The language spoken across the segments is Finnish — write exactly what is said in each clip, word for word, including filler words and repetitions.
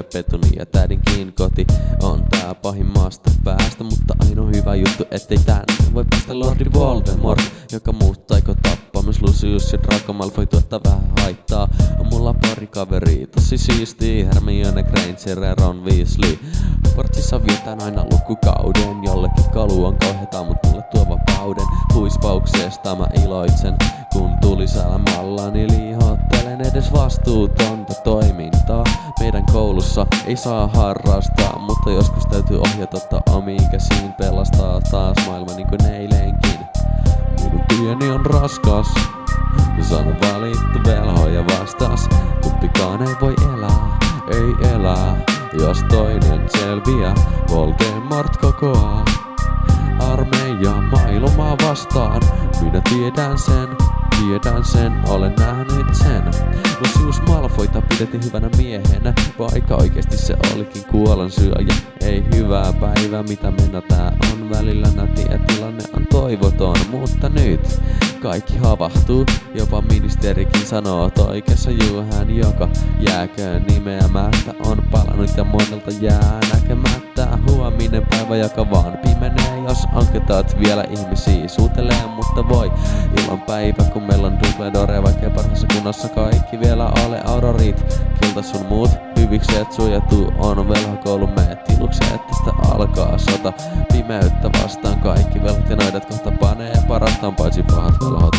Petuni ja tädinkin koti on tää pahimmasta päästä, mutta ainoa hyvä juttu, ettei tänne voi päästä Lordi Voldemort, joka muuttaiko tappaa myös Lucius ja Draco Malfoy tuottaa vähän haittaa. On mulla pari kaveri, tosi siistiä, Hermione Granger ja Ron Weasley. Portsissa vietään aina lukukauden, jollekin kalu on kauheeta, mut mulle tuo vapauden. Huispauksesta mä iloitsen, kun tulisalamallani liihottelen edes vastuutonta toimintaa. Meidän koulussa ei saa harrastaa, mutta joskus täytyy ohjata ottaa omiin käsiin, pelastaa taas maailma niin kuin eilenkin. Minun tieni on raskas, sanon valittu velhoja vastas. Kumpikaan ei voi elää, ei elää, jos toinen selviää. Voldemort kokoaa armeija maailmaa vastaan. Minä tiedän sen, tiedän sen, olen nähnyt sen. Lucius Malfoyta pidettiin hyvänä miehenä, vaikka oikeesti se olikin kuollonsyöjä. Ei hyvää päivää, mitä mennä tää on. Välillä näti ja tilanne on toivoton, mutta nyt kaikki havahtuu. Jopa ministerikin sanoo oikeassa juu, hän joka jääköön nimeämättä on palannut ja monelta jää näkemättä. Huominen päivä, joka vaan pimenee, jos anketat vielä ihmisiä suutelee, mutta voi ilman päivä, kun meillä on Dumbledore, vaikka parhaassa kunnossa kaikki vielä ole aurorit. Kilta sun muut hyvikset suojattu on velhokoulumme tilukset, tästä alkaa sota. Pimeyttä vastaan kaikki velhot ja noidat kohta panee parastaan paitsi pahat velhot.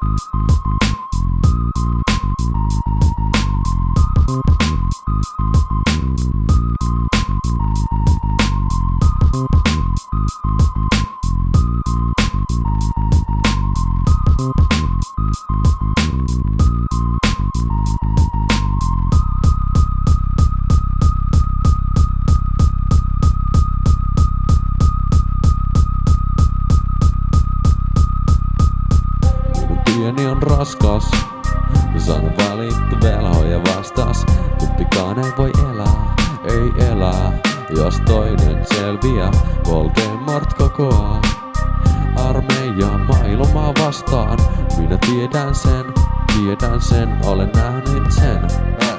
Tieni on raskas, sanon valittu velhoja vastas. Kumpikaan ei voi elää, ei elää, jos toinen selviää. Voldemort kokoaa armeija maailmaa vastaan. Minä tiedän sen, tiedän sen, olen nähnyt sen.